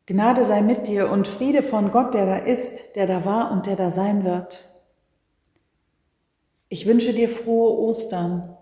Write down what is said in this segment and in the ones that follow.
Gnade sei mit dir und Friede von Gott, der da ist, der da war und der da sein wird. Ich wünsche dir frohe Ostern.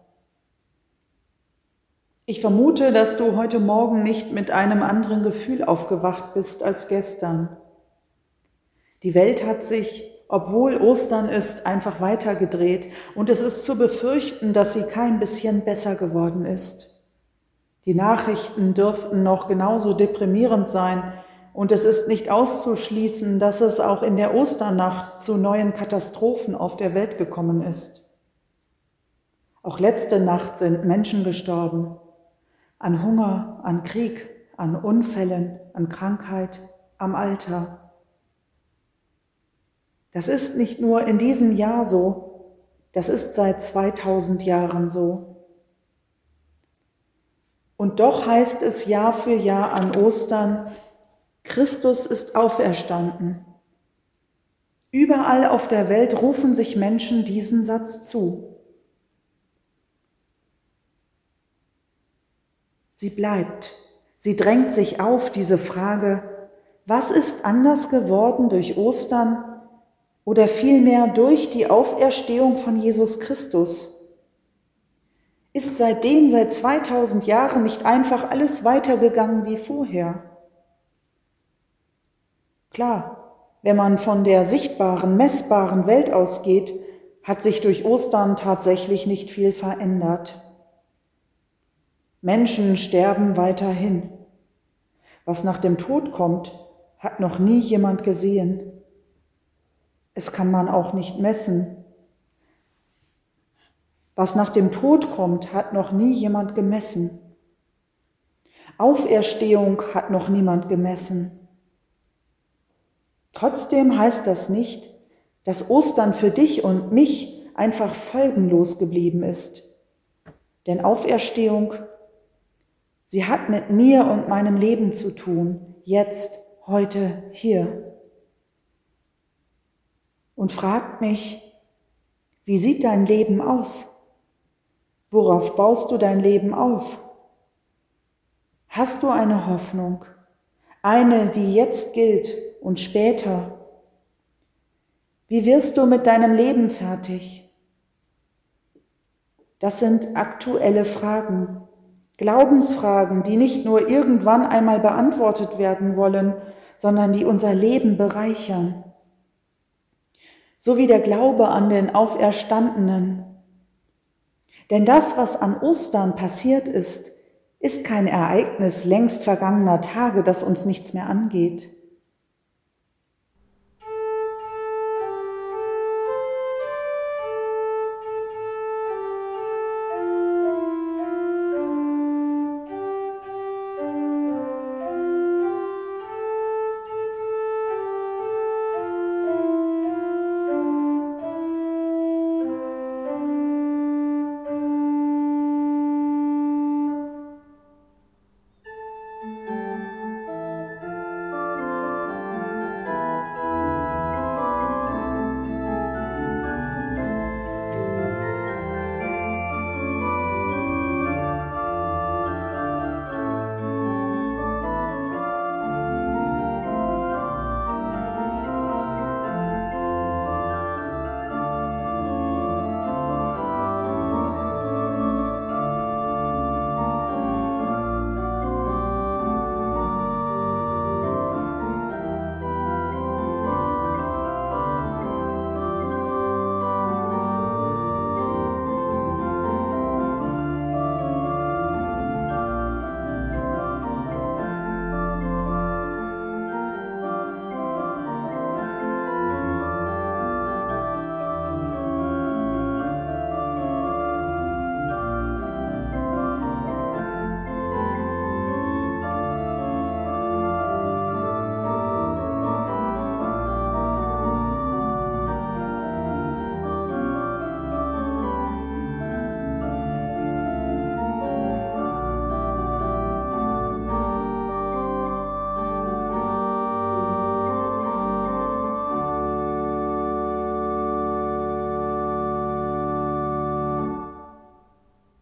Ich vermute, dass du heute Morgen nicht mit einem anderen Gefühl aufgewacht bist als gestern. Die Welt hat sich, obwohl Ostern ist, einfach weitergedreht und es ist zu befürchten, dass sie kein bisschen besser geworden ist. Die Nachrichten dürften noch genauso deprimierend sein und es ist nicht auszuschließen, dass es auch in der Osternacht zu neuen Katastrophen auf der Welt gekommen ist. Auch letzte Nacht sind Menschen gestorben. An Hunger, an Krieg, an Unfällen, an Krankheit, am Alter. Das ist nicht nur in diesem Jahr so, das ist seit 2000 Jahren so. Und doch heißt es Jahr für Jahr an Ostern, Christus ist auferstanden. Überall auf der Welt rufen sich Menschen diesen Satz zu. Sie bleibt, sie drängt sich auf, diese Frage, was ist anders geworden durch Ostern oder vielmehr durch die Auferstehung von Jesus Christus? Ist seitdem, seit 2000 Jahren, nicht einfach alles weitergegangen wie vorher? Klar, wenn man von der sichtbaren, messbaren Welt ausgeht, hat sich durch Ostern tatsächlich nicht viel verändert. Menschen sterben weiterhin. Was nach dem Tod kommt, hat noch nie jemand gesehen. Es kann man auch nicht messen. Was nach dem Tod kommt, hat noch nie jemand gemessen. Auferstehung hat noch niemand gemessen. Trotzdem heißt das nicht, dass Ostern für dich und mich einfach folgenlos geblieben ist. Denn Auferstehung, sie hat mit mir und meinem Leben zu tun, jetzt, heute, hier. Und fragt mich, wie sieht dein Leben aus? Worauf baust du dein Leben auf? Hast du eine Hoffnung? Eine, die jetzt gilt und später? Wie wirst du mit deinem Leben fertig? Das sind aktuelle Fragen, Glaubensfragen, die nicht nur irgendwann einmal beantwortet werden wollen, sondern die unser Leben bereichern. So wie der Glaube an den Auferstandenen. Denn das, was an Ostern passiert ist kein Ereignis längst vergangener Tage, das uns nichts mehr angeht.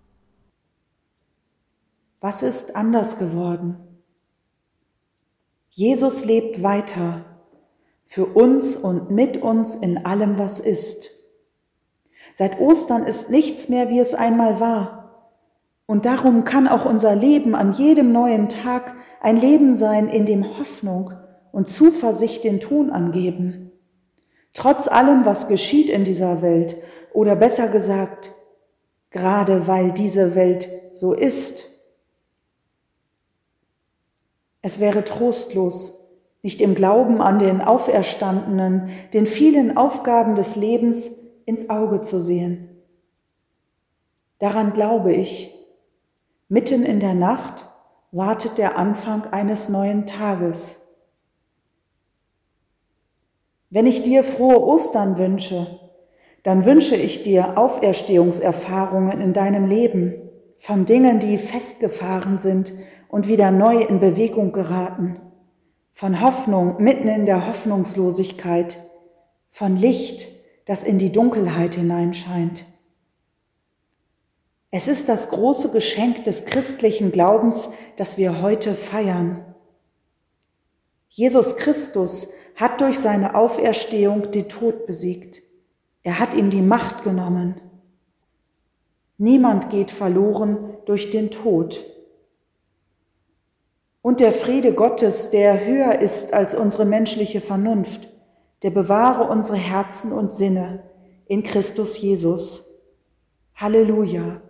Was ist anders geworden? Jesus lebt weiter, für uns und mit uns in allem, was ist. Seit Ostern ist nichts mehr, wie es einmal war. Und darum kann auch unser Leben an jedem neuen Tag ein Leben sein, in dem Hoffnung und Zuversicht den Ton angeben. Trotz allem, was geschieht in dieser Welt, oder besser gesagt, gerade weil diese Welt so ist. Es wäre trostlos, nicht im Glauben an den Auferstandenen, den vielen Aufgaben des Lebens ins Auge zu sehen. Daran glaube ich. Mitten in der Nacht wartet der Anfang eines neuen Tages. Wenn ich dir frohe Ostern wünsche, dann wünsche ich dir Auferstehungserfahrungen in deinem Leben, von Dingen, die festgefahren sind und wieder neu in Bewegung geraten, von Hoffnung mitten in der Hoffnungslosigkeit, von Licht, das in die Dunkelheit hineinscheint. Es ist das große Geschenk des christlichen Glaubens, das wir heute feiern. Jesus Christus hat durch seine Auferstehung den Tod besiegt. Er hat ihm die Macht genommen. Niemand geht verloren durch den Tod. Und der Friede Gottes, der höher ist als unsere menschliche Vernunft, der bewahre unsere Herzen und Sinne in Christus Jesus. Halleluja.